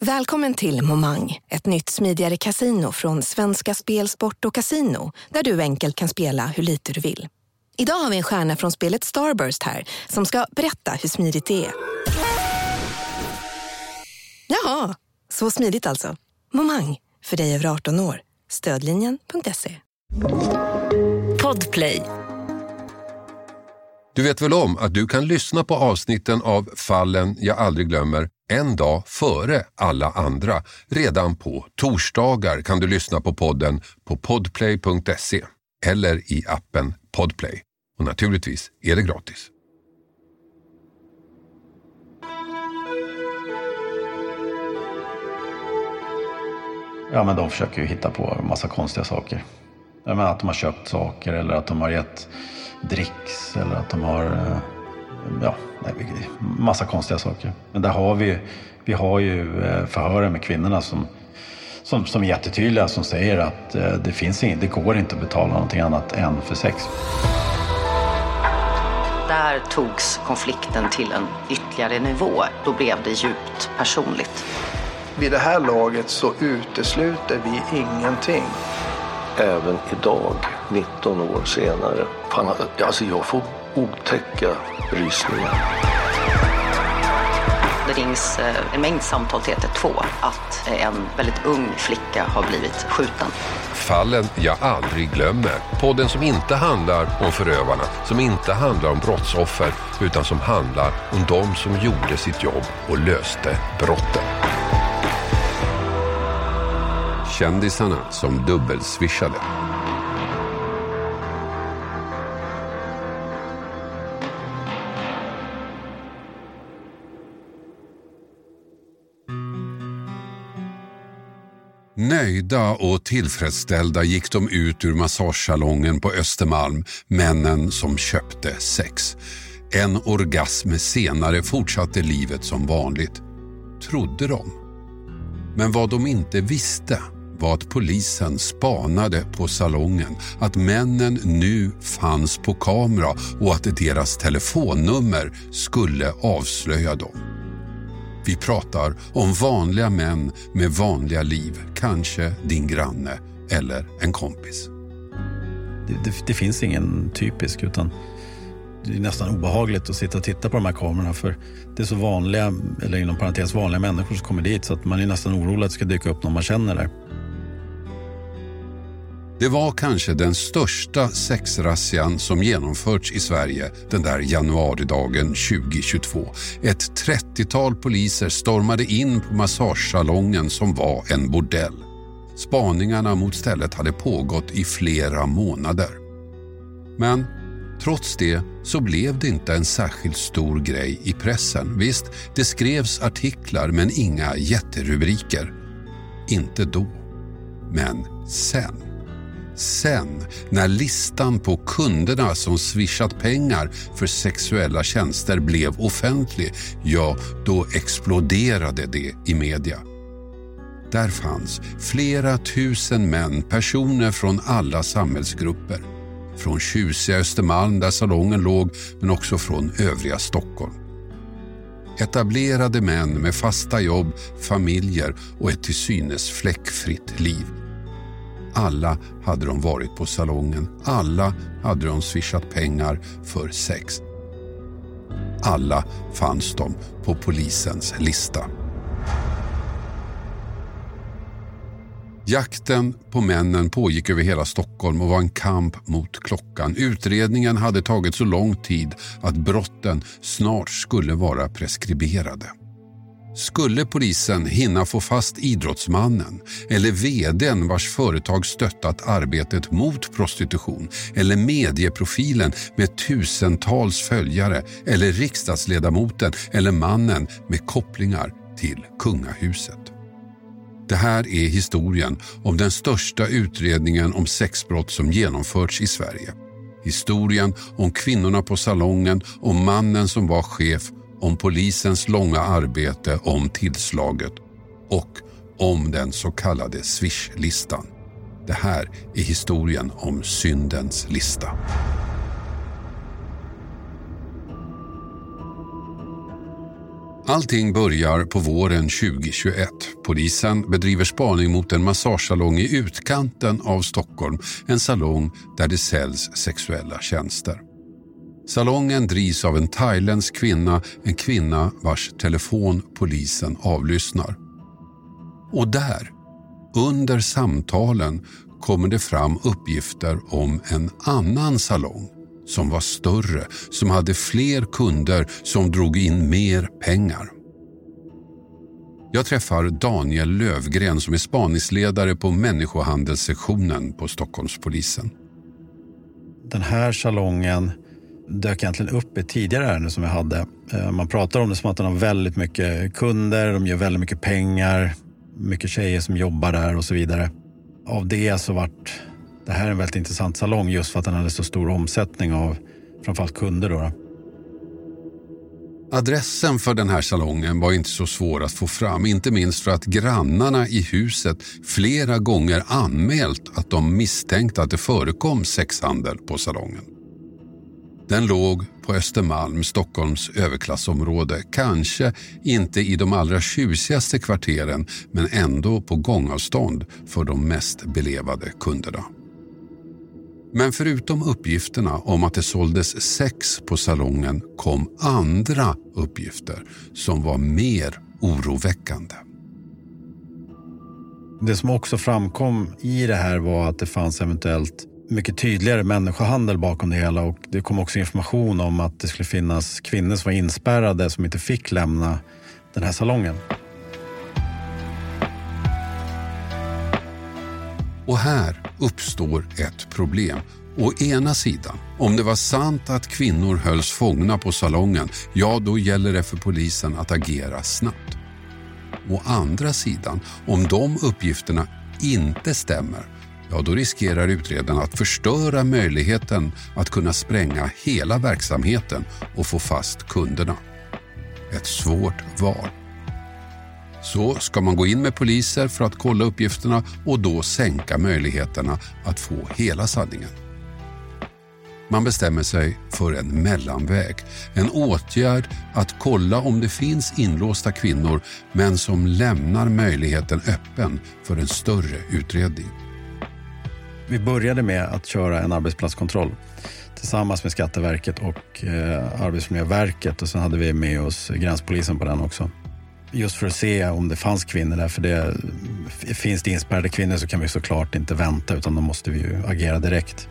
Välkommen till Momang, ett nytt smidigare casino från Svenska Spel, Sport och Casino, där du enkelt kan spela hur lite du vill. Idag har vi en stjärna från spelet Starburst här som ska berätta hur smidigt det är. Jaha, så smidigt alltså. Momang, för dig över 18 år. Stödlinjen.se. Podplay. Du vet väl om att du kan lyssna på avsnitten av Fallen jag aldrig glömmer en dag före alla andra. Redan på torsdagar kan du lyssna på podden på podplay.se eller i appen Podplay. Och naturligtvis är det gratis. Ja, men de försöker ju hitta på en massa konstiga saker. Jag menar att de har köpt saker eller att de har gett dricks eller att de har massa konstiga saker. Men där har vi har ju förhören med kvinnorna som är jättetydliga, som säger att det går inte att betala någonting annat än för sex. Där togs konflikten till en ytterligare nivå. Då blev det djupt personligt. Vid det här laget så utesluter vi ingenting. Även idag, 19 år senare, jag får otäcka rysningar. Det rings en mängd samtal till 112 att en väldigt ung flicka har blivit skjuten. Fallen jag aldrig glömmer. Podden som inte handlar om förövarna, som inte handlar om brottsoffer, utan som handlar om de som gjorde sitt jobb och löste brotten. Kändisarna som dubbelsvishade. Nöjda och tillfredsställda gick de ut ur massagesalongen på Östermalm, männen som köpte sex. En orgasm senare fortsatte livet som vanligt, trodde de. Men vad de inte visste var att polisen spanade på salongen, att männen nu fanns på kamera och att deras telefonnummer skulle avslöja dem. Vi pratar om vanliga män med vanliga liv, kanske din granne eller en kompis. Det finns ingen typisk, utan det är nästan obehagligt att sitta och titta på de här kamerorna, för det är så vanliga, eller inom parentes vanliga människor som kommer dit, så att man är nästan orolig att det ska dyka upp någon man känner där. Det var kanske den största sexrassian som genomförts i Sverige den där januaridagen 2022. Ett 30-tal poliser stormade in på massagesalongen som var en bordell. Spaningarna mot stället hade pågått i flera månader. Men trots det så blev det inte en särskilt stor grej i pressen. Visst, det skrevs artiklar men inga jätterubriker. Inte då, men sen, när listan på kunderna som swishat pengar för sexuella tjänster blev offentlig, ja, då exploderade det i media. Där fanns flera tusen män, personer från alla samhällsgrupper. Från tjusiga Östermalm där salongen låg, men också från övriga Stockholm. Etablerade män med fasta jobb, familjer och ett till synes fläckfritt liv. Alla hade de varit på salongen. Alla hade de swishat pengar för sex. Alla fanns de på polisens lista. Jakten på männen pågick över hela Stockholm och var en kamp mot klockan. Utredningen hade tagit så lång tid att brotten snart skulle vara preskriberade. Skulle polisen hinna få fast idrottsmannen eller vdn vars företag stöttat arbetet mot prostitution, eller medieprofilen med tusentals följare, eller riksdagsledamoten eller mannen med kopplingar till kungahuset? Det här är historien om den största utredningen om sexbrott som genomförts i Sverige. Historien om kvinnorna på salongen, om mannen som var chef, om polisens långa arbete om tillslaget och om den så kallade Swish-listan. Det här är historien om syndens lista. Allting börjar på våren 2021. Polisen bedriver spaning mot en massagesalong i utkanten av Stockholm. En salong där det säljs sexuella tjänster. Salongen drivs av en thailändsk kvinna, en kvinna vars telefon polisen avlyssnar. Och där, under samtalen, kommer det fram uppgifter om en annan salong som var större, som hade fler kunder, som drog in mer pengar. Jag träffar Daniel Lövgren som är spaningsledare på människohandelssektionen på Stockholmspolisen. Den här salongen dök egentligen upp i tidigare ärende som vi hade. Man pratar om det som att den har väldigt mycket kunder, de gör väldigt mycket pengar, mycket tjejer som jobbar där och så vidare. Av det så vart det här en väldigt intressant salong just för att den hade så stor omsättning av framförallt kunder då. Adressen för den här salongen var inte så svår att få fram, inte minst för att grannarna i huset flera gånger anmält att de misstänkte att det förekom sexhandel på salongen. Den låg på Östermalm, Stockholms överklassområde, kanske inte i de allra tjusigaste kvarteren men ändå på gångavstånd för de mest belevade kunderna. Men förutom uppgifterna om att det såldes sex på salongen kom andra uppgifter som var mer oroväckande. Det som också framkom i det här var att det fanns eventuellt mycket tydligare människohandel bakom det hela, och det kom också information om att det skulle finnas kvinnor som var inspärrade som inte fick lämna den här salongen. Och här uppstår ett problem. Å ena sidan, om det var sant att kvinnor hölls fångna på salongen, ja då gäller det för polisen att agera snabbt. Å andra sidan, om de uppgifterna inte stämmer, ja då riskerar utredarna att förstöra möjligheten att kunna spränga hela verksamheten och få fast kunderna. Ett svårt val. Så ska man gå in med poliser för att kolla uppgifterna och då sänka möjligheterna att få hela sanningen. Man bestämmer sig för en mellanväg, en åtgärd att kolla om det finns inlåsta kvinnor men som lämnar möjligheten öppen för en större utredning. Vi började med att köra en arbetsplatskontroll tillsammans med Skatteverket och Arbetsmiljöverket, och sen hade vi med oss gränspolisen på den också. Just för att se om det fanns kvinnor där, för finns det inspärrade kvinnor så kan vi såklart inte vänta utan då måste vi ju agera direkt.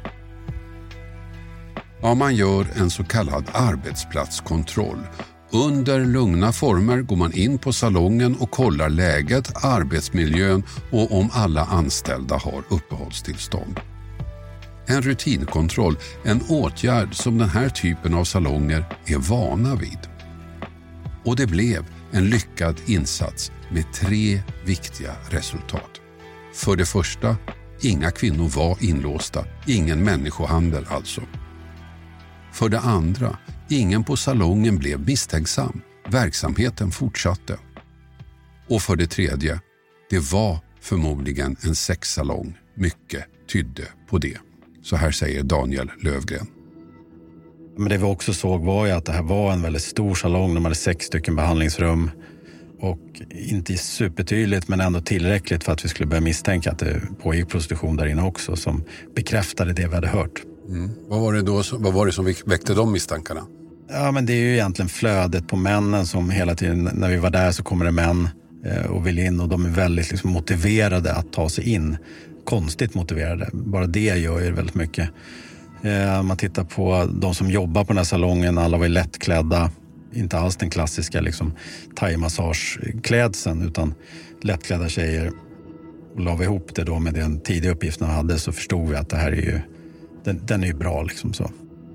Ja, man gör en så kallad arbetsplatskontroll. Under lugna former går man in på salongen och kollar läget, arbetsmiljön och om alla anställda har uppehållstillstånd. En rutinkontroll, en åtgärd som den här typen av salonger är vana vid. Och det blev en lyckad insats med 3 viktiga resultat. För det första, inga kvinnor var inlåsta, ingen människohandel alltså. För det andra, ingen på salongen blev misstänksam, verksamheten fortsatte. Och för det tredje, det var förmodligen en sexsalong, mycket tydde på det. Så här säger Daniel Lövgren. Men det vi också såg var ju att det här var en väldigt stor salong. De hade 6 stycken behandlingsrum och inte supertydligt men ändå tillräckligt för att vi skulle börja misstänka att det pågick prostitution där inne också, som bekräftade det vi hade hört. Vad var det som väckte de misstankarna? Ja, men det är ju egentligen flödet på männen som hela tiden, när vi var där så kommer det män och vill in, och de är väldigt motiverade att ta sig in. Konstigt motiverade. Bara det gör ju väldigt mycket. Man tittar på de som jobbar på den här salongen, alla var lättklädda. Inte alls den klassiska thai-massageklädseln utan lättklädda tjejer. Och la vi ihop det då med den tidiga uppgiften jag hade så förstod vi att det här är ju, den är ju bra så.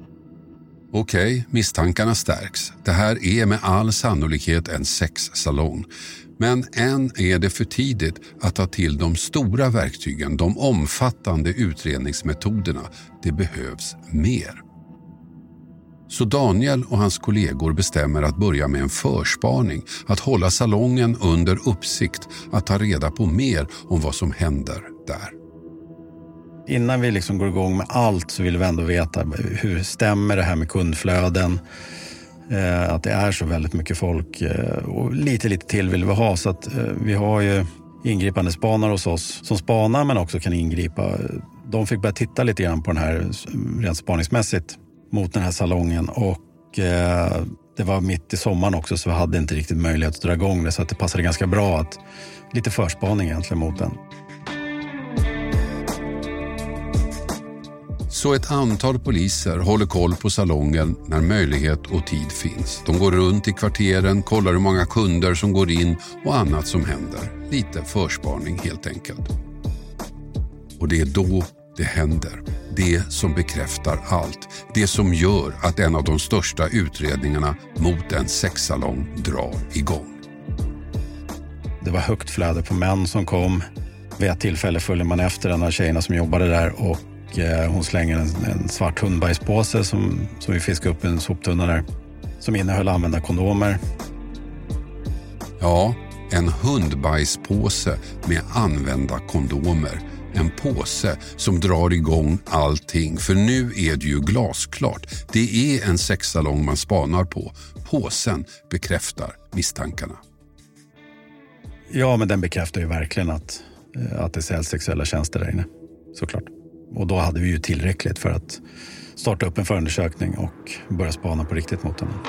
Okej, misstankarna stärks. Det här är med all sannolikhet en sexsalong. Men än är det för tidigt att ta till de stora verktygen, de omfattande utredningsmetoderna. Det behövs mer. Så Daniel och hans kollegor bestämmer att börja med en förspaning, att hålla salongen under uppsikt, att ta reda på mer om vad som händer där. Innan vi går igång med allt så vill vi ändå veta hur stämmer det här med kundflöden. Att det är så väldigt mycket folk och lite till vill vi ha, så att vi har ju ingripande spanare hos oss som spanar men också kan ingripa. De fick börja titta lite grann på den här rent spaningsmässigt mot den här salongen, och det var mitt i sommaren också, så vi hade inte riktigt möjlighet att dra igång det, så att det passade ganska bra att lite förspaning egentligen mot den. Så ett antal poliser håller koll på salongen när möjlighet och tid finns. De går runt i kvarteren, kollar hur många kunder som går in och annat som händer. Lite förspaning helt enkelt. Och det är då det händer. Det som bekräftar allt. Det som gör att en av de största utredningarna mot en sexsalong drar igång. Det var högt flöde på män som kom. Vid ett tillfälle följde man efter en av tjejerna som jobbade där, och hon slänger en svart hundbajspåse som vi fiskade upp i en soptunna där, som innehöll använda kondomer. Ja, en hundbajspåse med använda kondomer. En påse som drar igång allting, för nu är det ju glasklart. Det är en sexsalong man spanar på. Påsen bekräftar misstankarna. Ja, men den bekräftar ju verkligen att det säljs sexuella tjänster där inne, såklart. Och då hade vi ju tillräckligt för att starta upp en förundersökning och börja spana på riktigt mot den.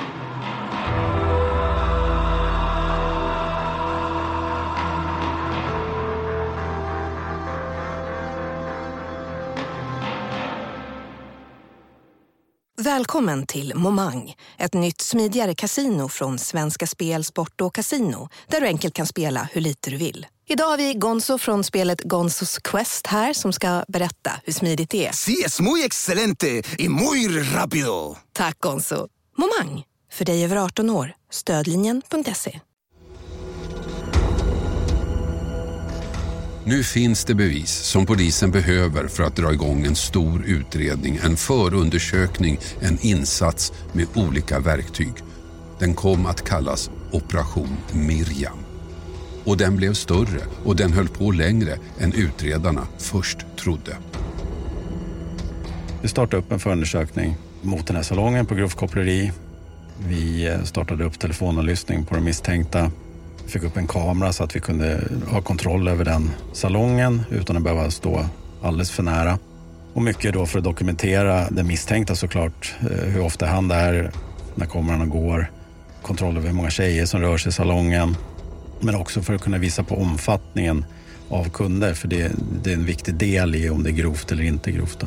Välkommen till Momang, ett nytt smidigare kasino från Svenska Spel, Sport och Casino, där du enkelt kan spela hur lite du vill. Idag har vi Gonzo från spelet Gonzos Quest här som ska berätta hur smidigt det är. Sí, es muy excelente y muy rápido. Tack Gonzo. Momang, för dig över 18 år. Stödlinjen.se. Nu finns det bevis som polisen behöver för att dra igång en stor utredning, en förundersökning, en insats med olika verktyg. Den kom att kallas Operation Miriam. Och den blev större och den höll på längre än utredarna först trodde. Vi startade upp en förundersökning mot den här salongen på grovt koppleri. Vi startade upp telefonavlyssning på de misstänkta. Vi fick upp en kamera så att vi kunde ha kontroll över den salongen utan att behöva stå alldeles för nära. Och mycket då för att dokumentera den misstänkta såklart. Hur ofta han är, när kamerorna går. Kontroll över hur många tjejer som rör sig i salongen. Men också för att kunna visa på omfattningen av kunder. För det är en viktig del i om det är grovt eller inte grovt.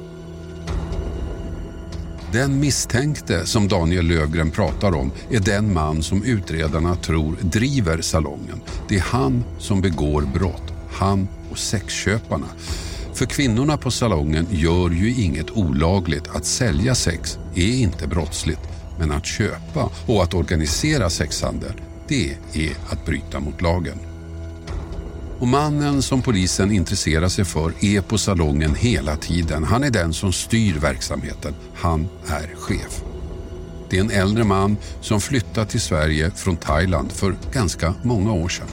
Den misstänkte som Daniel Lövgren pratar om är den man som utredarna tror driver salongen. Det är han som begår brott. Han och sexköparna. För kvinnorna på salongen gör ju inget olagligt. Att sälja sex är inte brottsligt. Men att köpa och att organisera sexhandel, det är att bryta mot lagen. Och mannen som polisen intresserar sig för är på salongen hela tiden. Han är den som styr verksamheten. Han är chef. Det är en äldre man som flyttat till Sverige från Thailand för ganska många år sedan.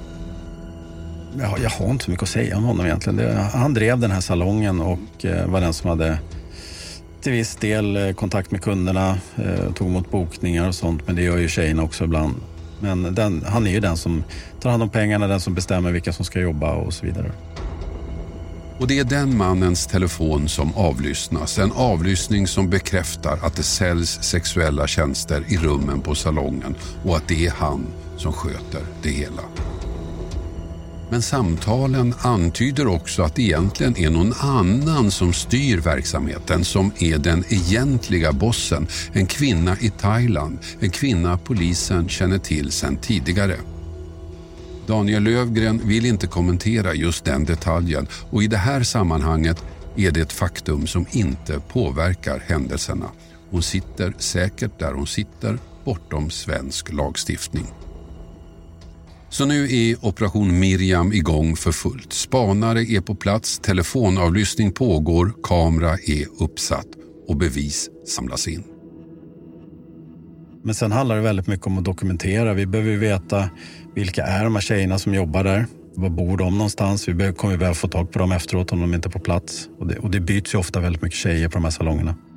Jag har inte så mycket att säga om honom egentligen. Han drev den här salongen och var den som hade till viss del kontakt med kunderna, tog emot bokningar och sånt, men det gör ju tjejerna också ibland. Men han är ju den som tar hand om pengarna, den som bestämmer vilka som ska jobba och så vidare. Och det är den mannens telefon som avlyssnas. En avlyssning som bekräftar att det säljs sexuella tjänster i rummen på salongen och att det är han som sköter det hela. Men samtalen antyder också att det egentligen är någon annan som styr verksamheten, som är den egentliga bossen. En kvinna i Thailand, en kvinna polisen känner till sedan tidigare. Daniel Lövgren vill inte kommentera just den detaljen, och i det här sammanhanget är det ett faktum som inte påverkar händelserna. Hon sitter säkert där hon sitter, bortom svensk lagstiftning. Så nu är Operation Miriam igång för fullt. Spanare är på plats, telefonavlyssning pågår, kamera är uppsatt och bevis samlas in. Men sen handlar det väldigt mycket om att dokumentera. Vi behöver veta vilka är de här tjejerna som jobbar där. Var bor de någonstans? Vi kommer behöva få tag på dem efteråt om de inte är på plats. Och det byts ju ofta väldigt mycket tjejer på de här salongerna.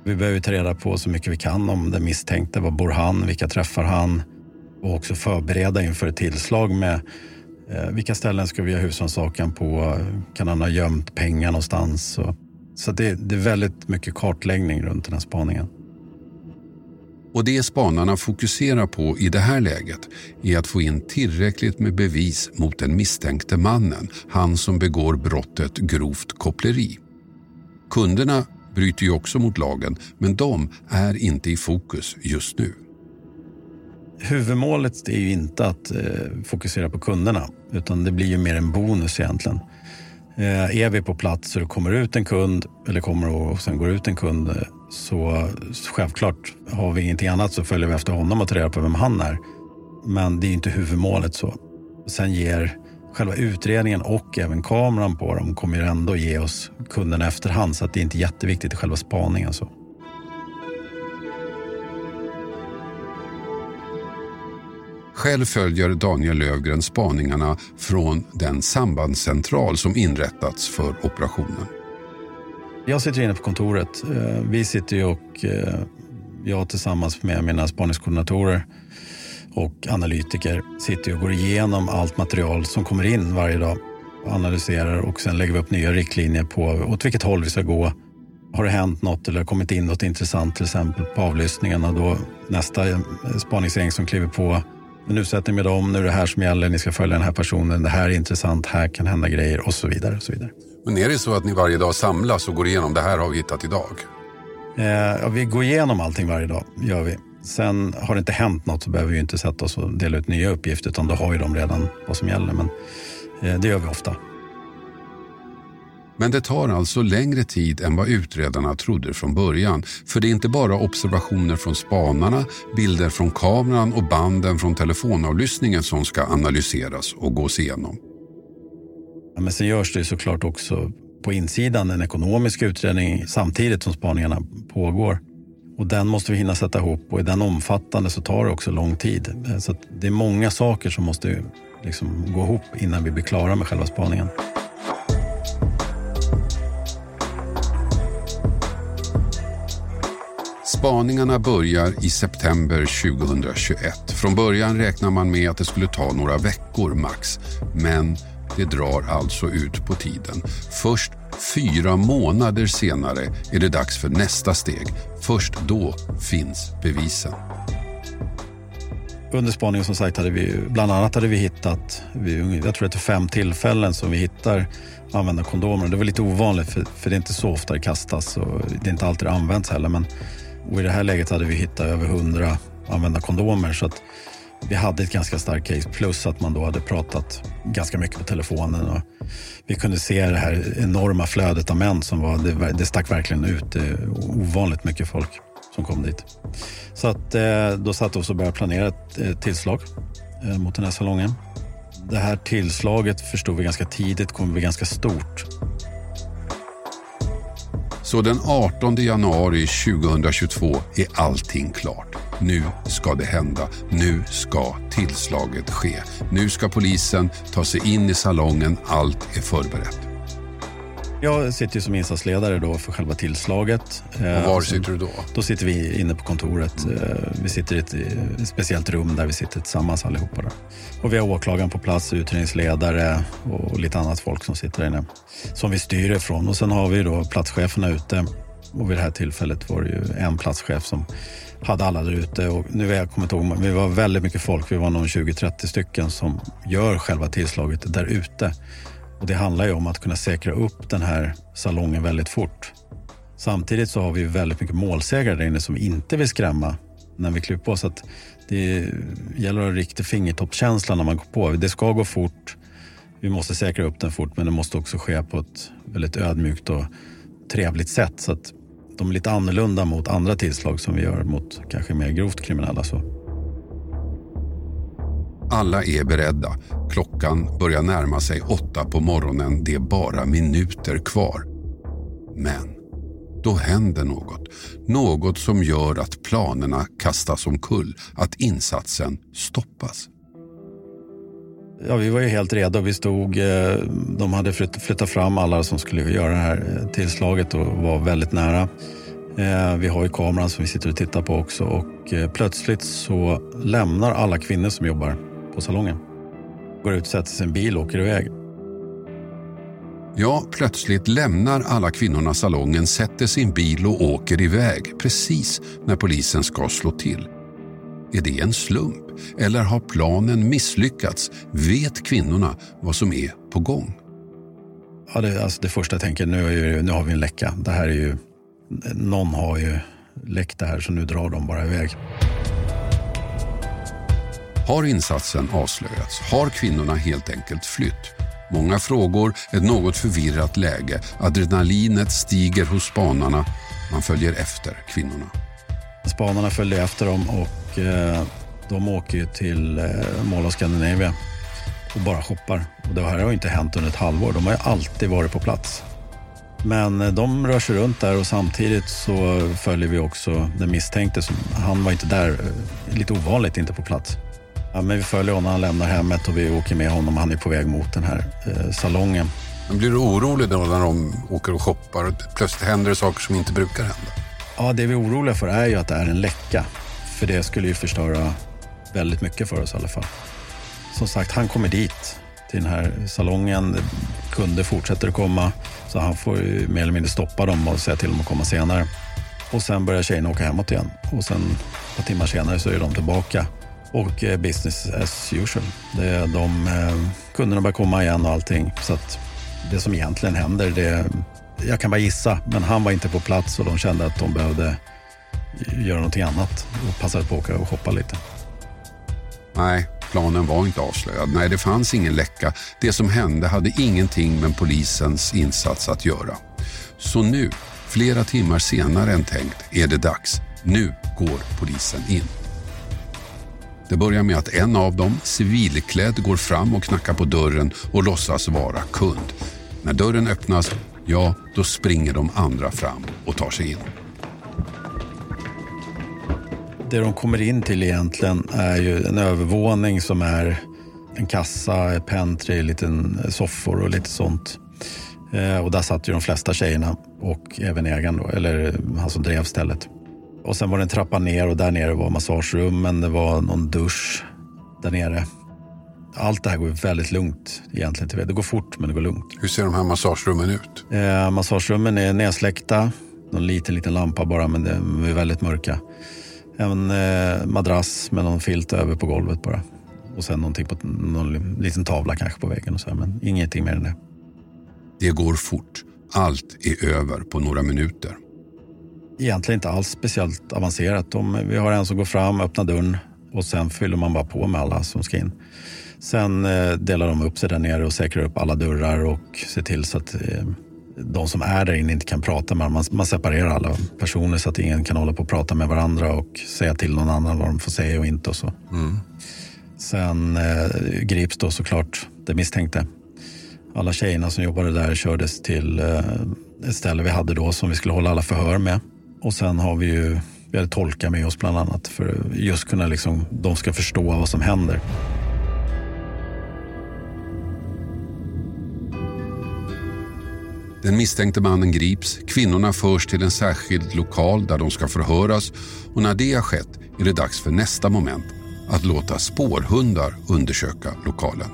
Vi behöver ta reda på så mycket vi kan om den misstänkte. Var bor han? Vilka träffar han? Och också förbereda inför ett tillslag med vilka ställen ska vi göra husrannsakan på? Kan han ha gömt pengar någonstans? Så det är väldigt mycket kartläggning runt den här spaningen. Och det spanarna fokuserar på i det här läget är att få in tillräckligt med bevis mot den misstänkte mannen, han som begår brottet grovt koppleri. Kunderna bryter ju också mot lagen, men de är inte i fokus just nu. Huvudmålet är ju inte att fokusera på kunderna, utan det blir ju mer en bonus egentligen. Är vi på plats och det kommer ut en kund eller kommer och sen går ut en kund, så självklart har vi ingenting annat så följer vi efter honom och tar reda på vem han är. Men det är inte huvudmålet så. Sen ger själva utredningen och även kameran på dem kommer ju ändå ge oss kunden efterhand, så att det är inte jätteviktigt i själva spaningen så. Själv följer Daniel Lövgren spaningarna från den sambandscentral som inrättats för operationen. Jag sitter inne på kontoret. Vi sitter ju och jag tillsammans med mina spaningskoordinatorer och analytiker sitter och går igenom allt material som kommer in varje dag. Analyserar och sen lägger vi upp nya riktlinjer på åt vilket håll vi ska gå. Har det hänt något eller kommit in något intressant till exempel på avlyssningen, och då nästa spaningsgäng som kliver på. Men nu sätter ni med dem, nu är det här som gäller, ni ska följa den här personen, det här är intressant, här kan hända grejer och så vidare. Och så vidare. Men är det så att ni varje dag samlas och går igenom det här har vi hittat idag? Ja, vi går igenom allting varje dag, gör vi. Sen har det inte hänt något så behöver vi ju inte sätta oss och dela ut nya uppgifter, utan då har ju de redan vad som gäller, men det gör vi ofta. Men det tar alltså längre tid än vad utredarna trodde från början. För det är inte bara observationer från spanarna, bilder från kameran och banden från telefonavlyssningen som ska analyseras och gås igenom. Ja, men sen görs det såklart också på insidan en ekonomisk utredning samtidigt som spaningarna pågår. Och den måste vi hinna sätta ihop, och i den omfattande så tar det också lång tid. Så att det är många saker som måste liksom gå ihop innan vi blir klara med själva spaningen. Spaningarna börjar i september 2021. Från början räknar man med att det skulle ta några veckor max. Men det drar alltså ut på tiden. Först 4 månader senare är det dags för nästa steg. Först då finns bevisen. Under spaningen som sagt hade vi hittat, jag tror att det är 5 tillfällen som vi hittar använda kondomer. Det var lite ovanligt för det är inte så ofta det kastas och det är inte alltid det används heller. Men och i det här läget hade vi hittat över 100 använda kondomer, så att vi hade ett ganska starkt case, plus att man då hade pratat ganska mycket på telefonen och vi kunde se det här enorma flödet av män som det stack verkligen ut, ovanligt mycket folk som kom dit. Så att då satt vi och började planera ett tillslag mot den här salongen. Det här tillslaget förstod vi ganska tidigt kommer bli ganska stort. Så den 18 januari 2022 är allting klart. Nu ska det hända. Nu ska tillslaget ske. Nu ska polisen ta sig in i salongen. Allt är förberett. Jag sitter ju som insatsledare då för själva tillslaget. Och var sitter du då? Då sitter vi inne på kontoret. Vi sitter i ett speciellt rum där vi sitter tillsammans allihopa. Då. Och vi har åklagaren på plats, utredningsledare och lite annat folk som sitter där inne. Som vi styr ifrån. Och sen har vi då platscheferna ute. Och vid det här tillfället var det ju en platschef som hade alla där ute. Och nu har jag kommit ihåg, vi var väldigt mycket folk. Vi var nog 20-30 stycken som gör själva tillslaget där ute. Och det handlar ju om att kunna säkra upp den här salongen väldigt fort. Samtidigt så har vi väldigt mycket målsägare där inne som inte vill skrämma när vi klipper på. Så att det gäller att ha riktig fingertoppskänsla när man går på. Det ska gå fort, vi måste säkra upp den fort, men det måste också ske på ett väldigt ödmjukt och trevligt sätt. Så att de är lite annorlunda mot andra tillslag som vi gör mot kanske mer grovt kriminella så. Alla är beredda. Klockan börjar närma sig 8 på morgonen. Det är bara minuter kvar. Men då händer något. Något som gör att planerna kastas omkull. Att insatsen stoppas. Ja, vi var ju helt redo. Vi stod, de hade flyttat fram alla som skulle göra det här tillslaget och var väldigt nära. Vi har ju kameran som vi sitter och tittar på också och plötsligt så lämnar alla kvinnor som jobbar på salongen. Går ut, sätter sin bil och åker iväg. Ja, plötsligt lämnar alla kvinnorna salongen, sätter sin bil och åker iväg precis när polisen ska slå till. Är det en slump eller har planen misslyckats? Vet kvinnorna vad som är på gång? Ja, det första jag tänker, nu har vi en läcka. Det här är ju, någon har ju läckt det här så nu drar de bara iväg. Har insatsen avslöjats? Har kvinnorna helt enkelt flytt? Många frågor, ett något förvirrat läge. Adrenalinet stiger hos spanarna. Man följer efter kvinnorna. Spanarna följer efter dem och de åker ju till Mall of Scandinavia och bara shoppar. Och det här har ju inte hänt under ett halvår. De har ju alltid varit på plats. Men de rör sig runt där och samtidigt så följer vi också den misstänkte. Han var inte där, lite ovanligt inte på plats. Ja, men vi följer honom, han lämnar hemmet och vi åker med honom. Han är på väg mot den här salongen. Men blir du orolig då när de åker och shoppar och plötsligt händer det saker som inte brukar hända? Ja, det vi är oroliga för är ju att det är en läcka. För det skulle ju förstöra väldigt mycket för oss i alla fall. Som sagt, han kommer dit till den här salongen. Kunder fortsätter att komma. Så han får ju mer eller mindre stoppa dem och säga till dem att komma senare. Och sen börjar tjejerna åka hemåt igen. Och sen ett par timmar senare så är de tillbaka. Och business as usual. Kunderna börjar komma igen och allting. Så att det som egentligen händer, jag kan bara gissa. Men han var inte på plats och de kände att de behövde göra någonting annat. Och passade på att åka och shoppa lite. Nej, planen var inte avslöjad. Nej, det fanns ingen läcka. Det som hände hade ingenting med polisens insats att göra. Så nu, flera timmar senare än tänkt, är det dags. Nu går polisen in. Det börjar med att en av dem, civilklädd, går fram och knackar på dörren och låtsas vara kund. När dörren öppnas, ja, då springer de andra fram och tar sig in. Det de kommer in till egentligen är ju en övervåning som är en kassa, ett pantry, liten soffor och lite sånt. Och där satt ju de flesta tjejerna och även ägaren då, eller han som drev stället. Och sen var det en trappa ner och där nere var massagerummen, det var någon dusch där nere. Allt det här går väldigt lugnt egentligen. Det går fort men det går lugnt. Hur ser de här massagerummen ut? Massagerummen är nedsläckta, någon liten lampa bara men de är väldigt mörka. En madrass med någon filt över på golvet bara. Och sen någonting på någon liten tavla kanske på väggen och så här, men ingenting mer än det. Det går fort. Allt är över på några minuter. Egentligen inte alls speciellt avancerat. Vi har en som går fram, öppnar dörren och sen fyller man bara på med alla som ska in. Sen delar de upp sig där nere och säkrar upp alla dörrar och ser till så att de som är där inne inte kan prata med dem. Man separerar alla personer så att ingen kan hålla på och prata med varandra och säga till någon annan vad de får säga och inte och så. Mm. Sen grips då såklart det misstänkte. Alla tjejerna som jobbade där kördes till ett ställe vi hade då som vi skulle hålla alla förhör med. Och sen har vi hade tolkar med oss bland annat för just kunna de ska förstå vad som händer. Den misstänkte mannen grips, kvinnorna förs till en särskild lokal där de ska förhöras och när det har skett är det dags för nästa moment, att låta spårhundar undersöka lokalen.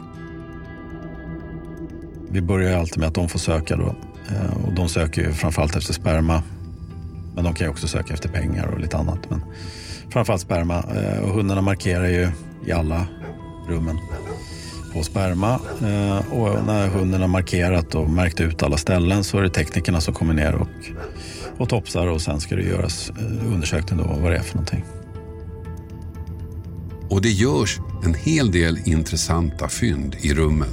Vi börjar alltid med att de får söka då och de söker ju framförallt efter sperma men de kan ju också söka efter pengar och lite annat men framförallt sperma och hundarna markerar ju i alla rummen på sperma och när hunden har markerat och märkt ut alla ställen så är det teknikerna som kommer ner och topsar och sen ska det göras undersökning då vad det är för någonting. Och det görs en hel del intressanta fynd i rummen.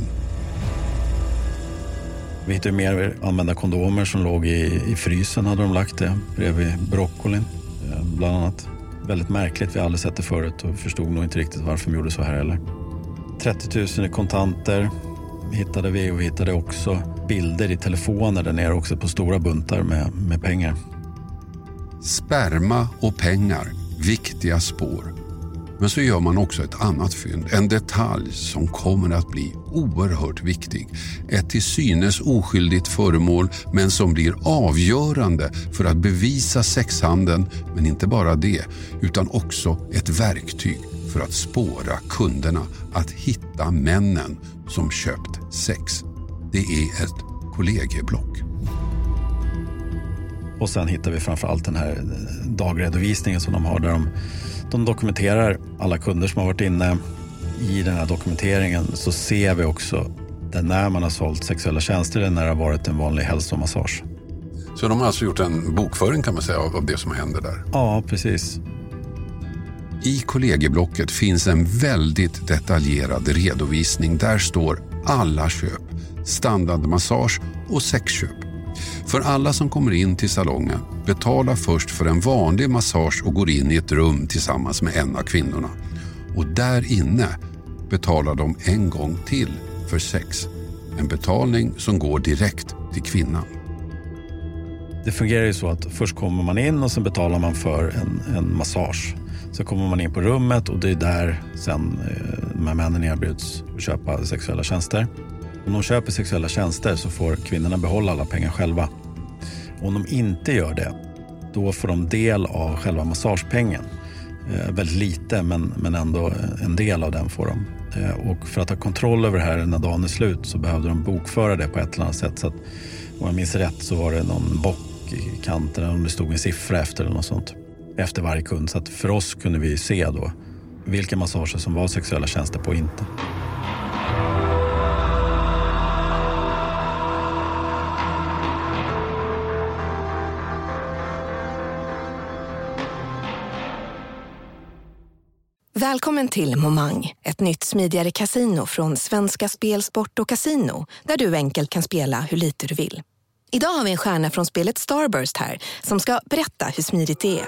Vi hittade mer använda kondomer som låg i frysen hade de lagt det bredvid broccolin bland annat. Väldigt märkligt, vi har aldrig sett det förut och förstod nog inte riktigt varför de gjorde så här heller. 30 000 i kontanter hittade vi och vi hittade också bilder i telefoner där nere också på stora buntar med pengar. Sperma och pengar, viktiga spår. Men så gör man också ett annat fynd, en detalj som kommer att bli oerhört viktig. Ett till synes oskyldigt föremål, men som blir avgörande för att bevisa sexhandeln, men inte bara det, utan också ett verktyg för att spåra kunderna, att hitta männen som köpt sex. Det är ett kollegieblock. Och sen hittar vi framförallt den här dagredovisningen som de har, där de dokumenterar alla kunder som har varit inne. I den här dokumenteringen så ser vi också när man har sålt sexuella tjänster eller när det har varit en vanlig hälsomassage. Så de har alltså gjort en bokföring, kan man säga, av det som händer där? Ja, precis. I kollegieblocket finns en väldigt detaljerad redovisning. Där står alla köp, standardmassage och sexköp. För alla som kommer in till salongen betalar först för en vanlig massage och går in i ett rum tillsammans med en av kvinnorna. Och där inne betalar de en gång till för sex. En betalning som går direkt till kvinnan. Det fungerar ju så att först kommer man in och sen betalar man för en massage. Så kommer man in på rummet och det är där sen de här männen erbjuds att köpa sexuella tjänster. Om de köper sexuella tjänster så får kvinnorna behålla alla pengar själva. Om de inte gör det, då får de del av själva massagepengen. Väldigt lite, men ändå en del av den får de. Och för att ha kontroll över det här när dagen är slut så behövde de bokföra det på ett eller annat sätt. Så att, om jag minns rätt så var det någon bock i kanten, om det stod en siffra efter eller något sånt. Efter varje kund. Så att för oss kunde vi se då vilka massager som var sexuella tjänster på och inte. Välkommen till Momang, ett nytt smidigare kasino från Svenska Spel, Sport och Casino, där du enkelt kan spela hur lite du vill. Idag har vi en stjärna från spelet Starburst här som ska berätta hur smidigt det är.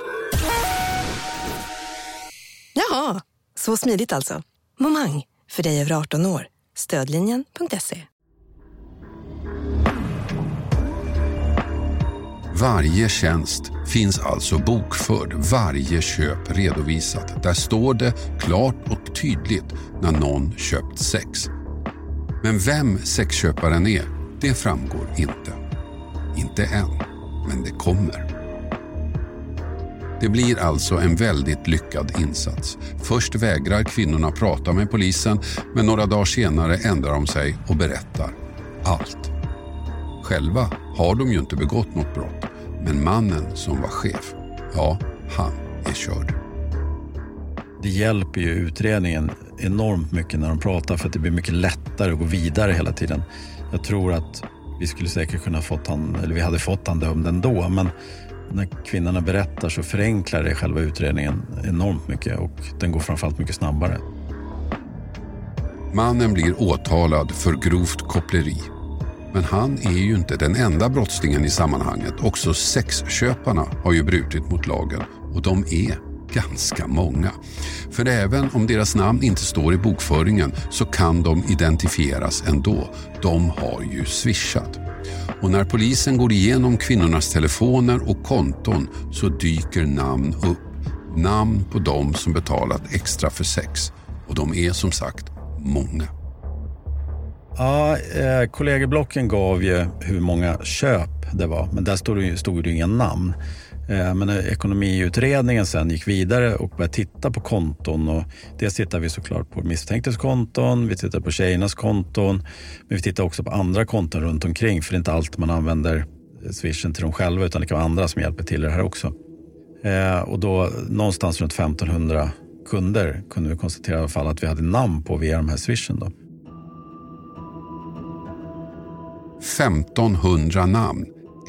Jaha, så smidigt alltså. Momang, för dig över 18 år. Stödlinjen.se. Varje tjänst finns alltså bokförd, varje köp redovisat. Där står det klart och tydligt när någon köpt sex. Men vem sexköparen är, det framgår inte. Inte än, men det kommer. Det blir alltså en väldigt lyckad insats. Först vägrar kvinnorna prata med polisen, men några dagar senare ändrar de sig och berättar allt. Själva har de ju inte begått något brott, men mannen som var chef, ja, han är körd. Det hjälper ju utredningen enormt mycket när de pratar, för att det blir mycket lättare att gå vidare hela tiden. Jag tror att vi skulle säkert kunna vi hade fått han dömd ändå, men när kvinnorna berättar så förenklar det själva utredningen enormt mycket och den går framförallt mycket snabbare. Mannen blir åtalad för grovt koppleri. Men han är ju inte den enda brottslingen i sammanhanget. Också sexköparna har ju brutit mot lagen och de är ganska många. För även om deras namn inte står i bokföringen så kan de identifieras ändå. De har ju swishat. Och när polisen går igenom kvinnornas telefoner och konton så dyker namn upp. Namn på de som betalat extra för sex. Och de är som sagt många. Ja, kollegieblocken gav ju hur många köp det var. Men där stod det ingen namn. Men när ekonomiutredningen sen gick vidare och började titta på konton, och dels tittar vi såklart på misstänktes konton, vi tittar på tjejernas konton, men vi tittar också på andra konton runt omkring, för det är inte allt man använder swishen till dem själva, utan det kan vara andra som hjälper till det här också. Och då någonstans runt 1500 kunder kunde vi konstatera i alla fall att vi hade namn på via de här swishen då. 1500 namn,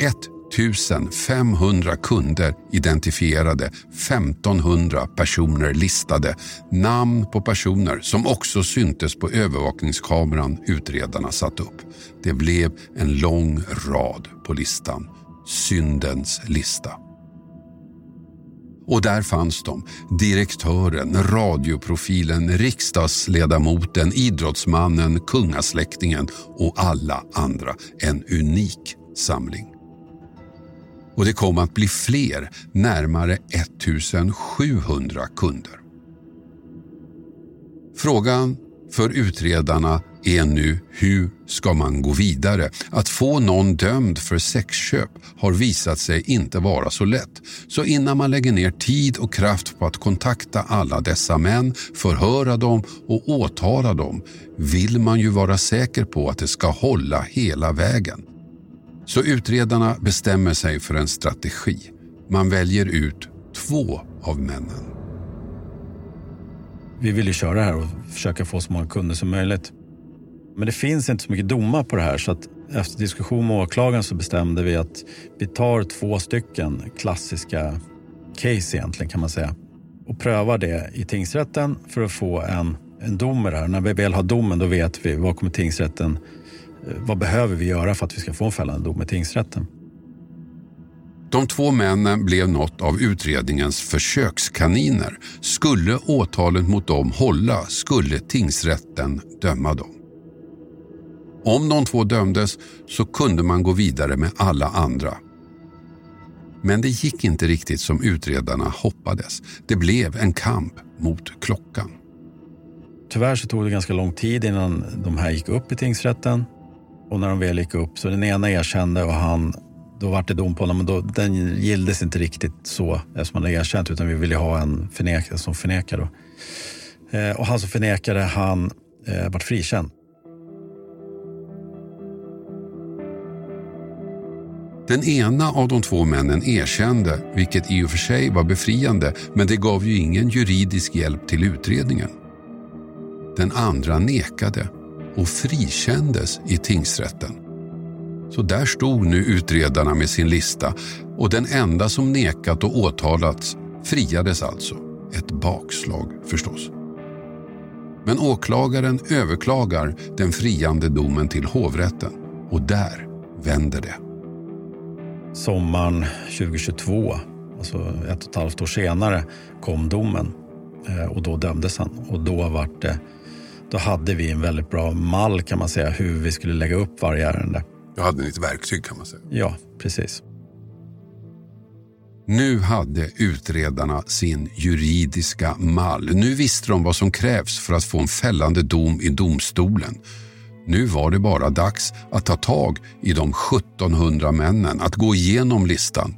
1500 kunder identifierade, 1500 personer listade, namn på personer som också syntes på övervakningskameran utredarna satt upp. Det blev en lång rad på listan, syndens lista. Och där fanns de, direktören, radioprofilen, riksdagsledamoten, idrottsmannen, kungasläktingen och alla andra. En unik samling. Och det kom att bli fler, närmare 1700 kunder. Frågan för utredarna är nu hur ska man gå vidare? Att få någon dömd för sexköp har visat sig inte vara så lätt. Så innan man lägger ner tid och kraft på att kontakta alla dessa män, förhöra dem och åtala dem, vill man ju vara säker på att det ska hålla hela vägen. Så utredarna bestämmer sig för en strategi. Man väljer ut 2 av männen. Vi vill ju köra här och försöka få så många kunder som möjligt. Men det finns inte så mycket domar på det här, så att efter diskussion med åklagaren så bestämde vi att vi tar 2 stycken klassiska case egentligen, kan man säga, och prövar det i tingsrätten för att få en dom med det här. När vi väl har domen, då vet vi vad kommer tingsrätten, vad behöver vi göra för att vi ska få en fällande dom i tingsrätten. De 2 männen blev något av utredningens försökskaniner. Skulle åtalet mot dem hålla, skulle tingsrätten döma dem. Om de 2 dömdes så kunde man gå vidare med alla andra. Men det gick inte riktigt som utredarna hoppades. Det blev en kamp mot klockan. Tyvärr så tog det ganska lång tid innan de här gick upp i tingsrätten. Och när de väl gick upp så den ena erkände och då var det dom på honom, men då, den gilldes inte riktigt så eftersom man hade erkänt, utan vi ville ha en förnekare som förnekade. Och han som förnekade, han vart frikänd. Den ena av de 2 männen erkände, vilket i och för sig var befriande, men det gav ju ingen juridisk hjälp till utredningen. Den andra nekade och frikändes i tingsrätten. Så där stod nu utredarna med sin lista, och den enda som nekat och åtalats friades alltså. Ett bakslag förstås. Men åklagaren överklagar den friande domen till hovrätten, och där vänder det. Sommaren 2022, alltså 1,5 år senare, kom domen och då dömdes han. Och då hade vi en väldigt bra mall, kan man säga, hur vi skulle lägga upp varje ärende. Du hade ett verktyg, kan man säga. Ja, precis. Nu hade utredarna sin juridiska mall. Nu visste de vad som krävs för att få en fällande dom i domstolen. Nu var det bara dags att ta tag i de 1700 männen, att gå igenom listan.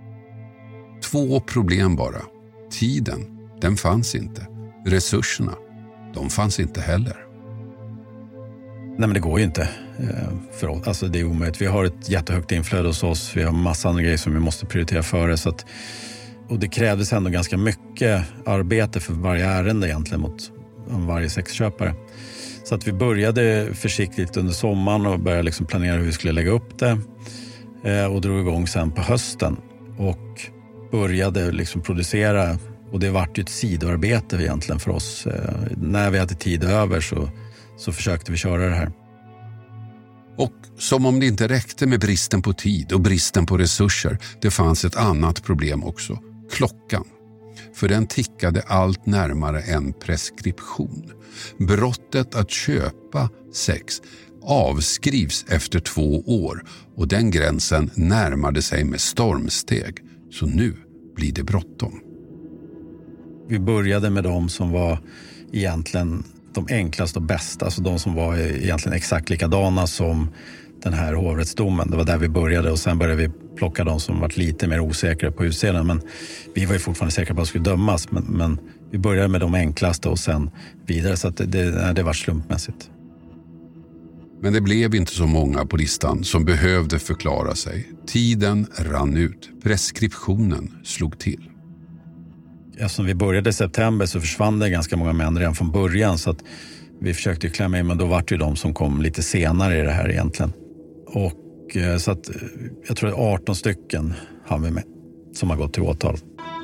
2 problem bara. Tiden, den fanns inte. Resurserna, de fanns inte heller. Nej, men det går ju inte för oss. Alltså det är omöjligt. Vi har ett jättehögt inflöde hos oss. Vi har massa andra grejer som vi måste prioritera före. Så att, och det krävdes ändå ganska mycket arbete för varje ärende egentligen mot varje sexköpare. Så att vi började försiktigt under sommaren och började liksom planera hur vi skulle lägga upp det. Och drog igång sen på hösten. Och började liksom producera. Och det var ju ett sidoarbete egentligen för oss. När vi hade tid över så försökte vi köra det här. Och som om det inte räckte med bristen på tid och bristen på resurser, det fanns ett annat problem också. Klockan. För den tickade allt närmare en preskription. Brottet att köpa sex avskrivs efter 2 år och den gränsen närmade sig med stormsteg. Så nu blir det bråttom. Vi började med de som var egentligen de enklaste och bästa, alltså de som var egentligen exakt likadana som den här hovrättsdomen. Det var där vi började och sen började vi plocka de som var lite mer osäkra på utseendet. Men vi var ju fortfarande säkra på att det skulle dömas, men vi började med de enklaste och sen vidare, så att det var slumpmässigt. Men det blev inte så många på listan som behövde förklara sig. Tiden rann ut. Preskriptionen slog till. Eftersom vi började i september så försvann det ganska många män redan från början, så att vi försökte klämma in, men då var det ju de som kom lite senare i det här egentligen. Och så att jag tror att 18 stycken har vi med som har gått till åtal.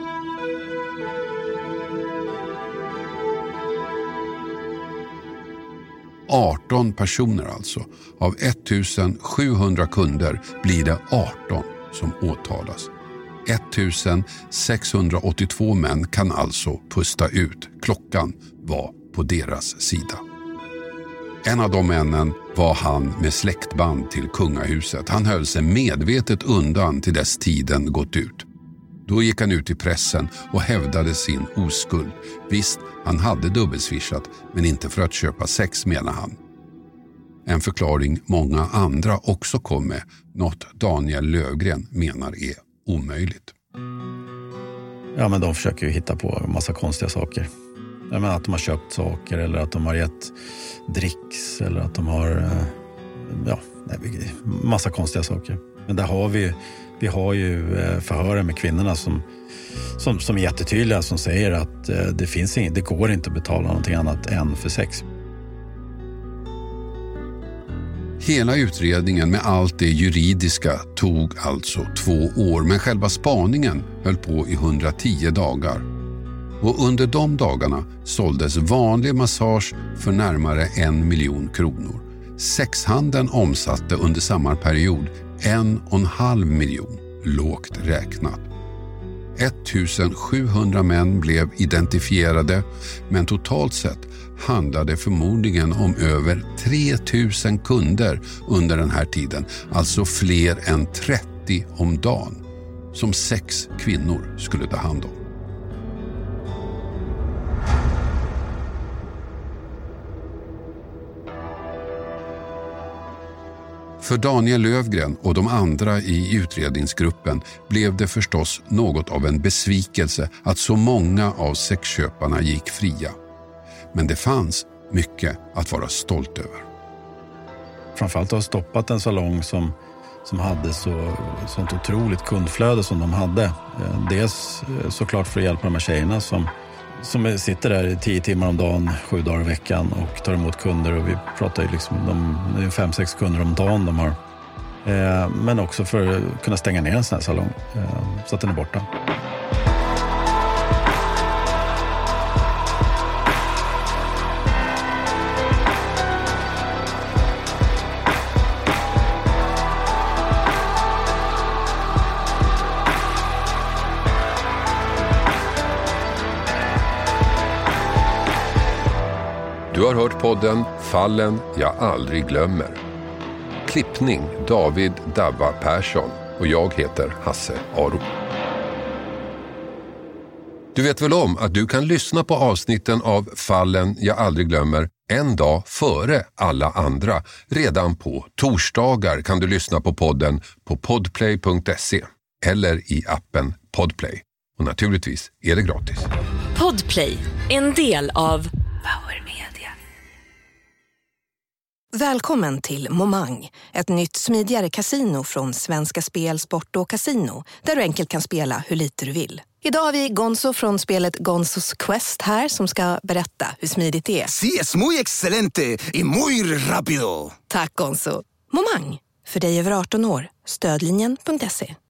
–18 personer alltså. Av 1700 kunder blir det 18 som åtalas. 1682 män kan alltså pusta ut. Klockan var på deras sida. En av de männen var han med släktband till kungahuset. Han höll sig medvetet undan till dess tiden gått ut. Då gick han ut i pressen och hävdade sin oskuld. Visst, han hade dubbelswishat, men inte för att köpa sex, menar han. En förklaring många andra också kom med, något Daniel Lövgren menar är omöjligt. Ja, men de försöker ju hitta på en massa konstiga saker. Jag menar att de har köpt saker eller att de har gett dricks eller att de har massa konstiga saker. Men där har vi har ju förhören med kvinnorna som är jättetydliga, som säger att det går inte att betala någonting annat än för sex. Hela utredningen med allt det juridiska tog alltså 2 år, men själva spaningen höll på i 110 dagar. Och under de dagarna såldes vanlig massage för närmare 1 miljon kronor. Sexhandeln omsatte under samma period 1,5 miljon, lågt räknat. 1700 män blev identifierade, men totalt sett handlade förmodligen om över 3000 kunder under den här tiden, alltså fler än 30 om dagen, som 6 kvinnor skulle ta hand om. För Daniel Lövgren och de andra i utredningsgruppen blev det förstås något av en besvikelse att så många av sexköparna gick fria. Men det fanns mycket att vara stolt över. Framförallt har stoppat en salong som hade sånt otroligt kundflöde som de hade. Dels såklart för att hjälpa de här tjejerna som sitter där 10 timmar om dagen, 7 dagar i veckan och tar emot kunder. Och vi pratar ju liksom, det är 5-6 kunder om dagen de har. Men också för att kunna stänga ner en sån här salong så att den är borta. Du har hört podden Fallen jag aldrig glömmer. Klippning David Dabba Persson och jag heter Hasse Aro. Du vet väl om att du kan lyssna på avsnitten av Fallen jag aldrig glömmer en dag före alla andra. Redan på torsdagar kan du lyssna på podden på podplay.se eller i appen Podplay. Och naturligtvis är det gratis. Podplay, en del av Power Media. Välkommen till Momang, ett nytt smidigare kasino från Svenska Spel, Sport och Casino, där du enkelt kan spela hur lite du vill. Idag har vi Gonzo från spelet Gonzos Quest här som ska berätta hur smidigt det är. Sí, es muy excelente y muy rápido. Tack Gonzo. Momang, för dig över 18 år. Stödlinjen.se.